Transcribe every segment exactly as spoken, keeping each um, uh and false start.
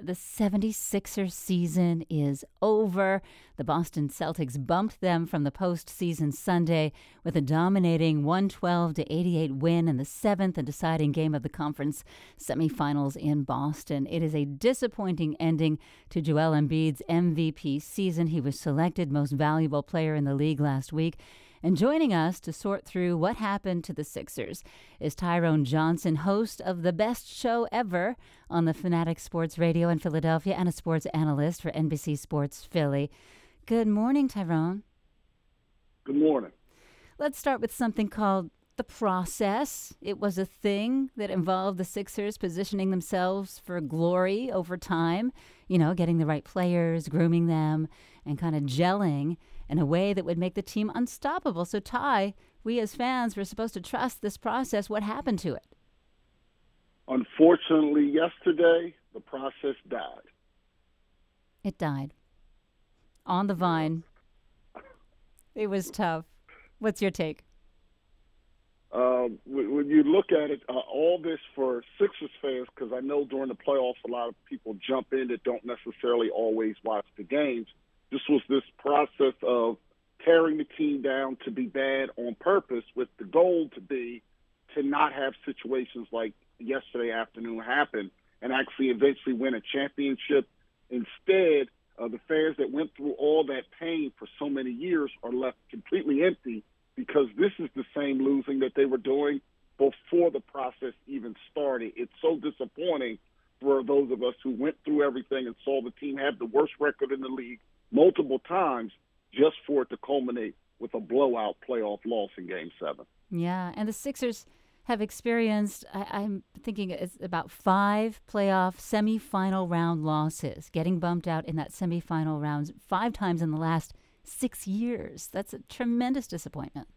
the 76ers season is over. The Boston Celtics bumped them from the postseason Sunday with a dominating one twelve to eighty-eight win in the seventh and deciding game of the conference semifinals in Boston. It is a disappointing ending to Joel Embiid's M V P season. He was selected most valuable player in the league last week. And joining us to sort through what happened to the Sixers is Tyrone Johnson, host of the best show ever on the Fanatic Sports Radio in Philadelphia and a sports analyst for N B C Sports Philly. Good morning, Tyrone. Good morning. Let's start with something called the process. It was a thing that involved the Sixers positioning themselves for glory over time, you know, getting the right players, grooming them, and kind of gelling in a way that would make the team unstoppable. So, Ty, we as fans were supposed to trust this process. What happened to it? Unfortunately, yesterday, the process died. It died. On the vine. It was tough. What's your take? Uh, when you look at it, uh, all this for Sixers fans, because I know during the playoffs a lot of people jump in that don't necessarily always watch the games. This was this process of tearing the team down to be bad on purpose, with the goal to be to not have situations like yesterday afternoon happen and actually eventually win a championship. Instead, uh, the fans that went through all that pain for so many years are left completely empty, because this is the same losing that they were doing before the process even started. It's so disappointing for those of us who went through everything and saw the team have the worst record in the league multiple times, just for it to culminate with a blowout playoff loss in Game seven. Yeah, and the Sixers have experienced, I, I'm thinking it's about five playoff semifinal round losses, getting bumped out in that semifinal rounds five times in the last six years. That's a tremendous disappointment.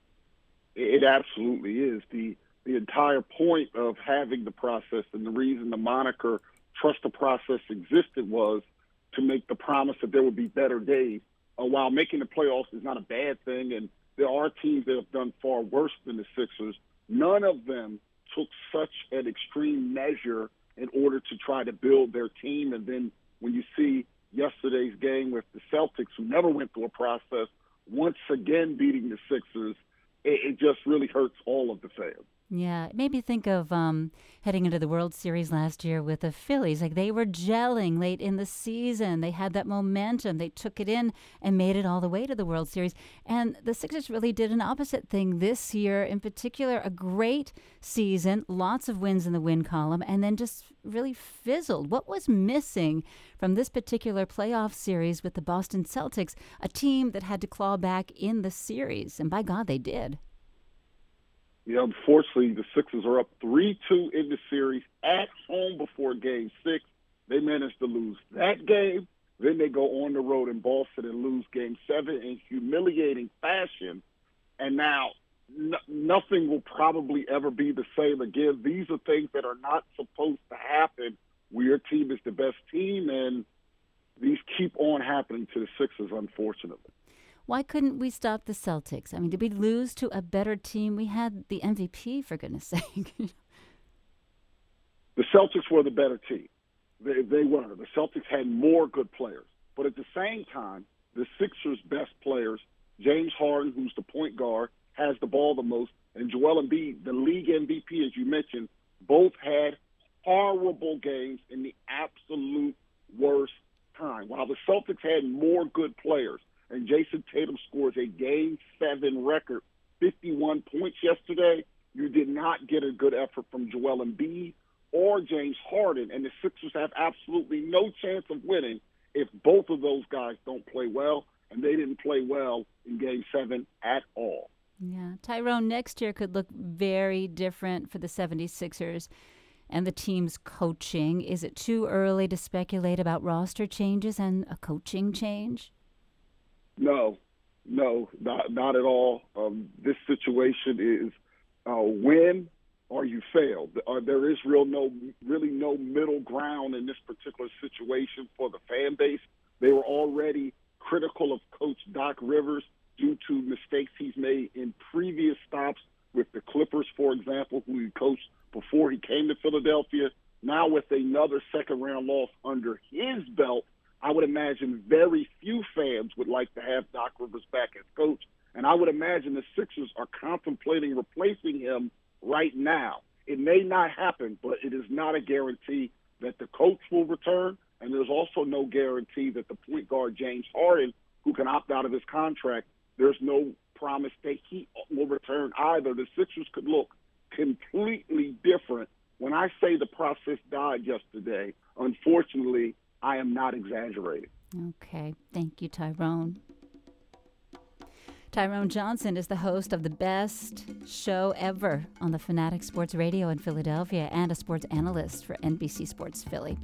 It absolutely is. The the entire point of having the process and the reason the moniker Trust the Process existed was to make the promise that there would be better days. Uh, while making the playoffs is not a bad thing, and there are teams that have done far worse than the Sixers, none of them took such an extreme measure in order to try to build their team. And then when you see yesterday's game with the Celtics, who never went through a process, once again beating the Sixers, it, it just really hurts all of the fans. Yeah, it made me think of um, heading into the World Series last year with the Phillies. Like, they were gelling late in the season. They had that momentum. They took it in and made it all the way to the World Series. And the Sixers really did an opposite thing this year. In particular, a great season, lots of wins in the win column, and then just really fizzled. What was missing from this particular playoff series with the Boston Celtics, a team that had to claw back in the series? And by God, they did. You know, unfortunately, the Sixers are up three two in the series at home before Game six. They managed to lose that game. Then they go on the road in Boston and lose Game seven in humiliating fashion. And now n- nothing will probably ever be the same again. These are things that are not supposed to happen where your team is the best team, and these keep on happening to the Sixers, unfortunately. Why couldn't we stop the Celtics? I mean, did we lose to a better team? We had the M V P, for goodness sake. The Celtics were the better team. They, they were. The Celtics had more good players. But at the same time, the Sixers' best players, James Harden, who's the point guard, has the ball the most, and Joel Embiid, the league M V P, as you mentioned, both had horrible games in the absolute worst time. While the Celtics had more good players, and Jason Tatum scores a Game seven record, fifty-one points yesterday, you did not get a good effort from Joel Embiid or James Harden, and the Sixers have absolutely no chance of winning if both of those guys don't play well, and they didn't play well in Game seven at all. Yeah, Tyrone, next year could look very different for the seventy-sixers and the team's coaching. Is it too early to speculate about roster changes and a coaching change? No, no, not not at all. Um, this situation is uh, win or you fail. Uh, there is real no, really no middle ground in this particular situation for the fan base. They were already critical of Coach Doc Rivers due to mistakes he's made in previous stops with the Clippers, for example, who he coached before he came to Philadelphia. Now with another second-round loss under his belt, I would imagine very few fans would like to have Doc Rivers back as coach. And I would imagine the Sixers are contemplating replacing him right now. It may not happen, but it is not a guarantee that the coach will return. And there's also no guarantee that the point guard, James Harden, who can opt out of his contract, there's no promise that he will return either. The Sixers could look completely different. When I say the process died yesterday, unfortunately, I am not exaggerating. Okay. Thank you, Tyrone. Tyrone Johnson is the host of the best show ever on the Fanatic Sports Radio in Philadelphia and a sports analyst for N B C Sports Philly.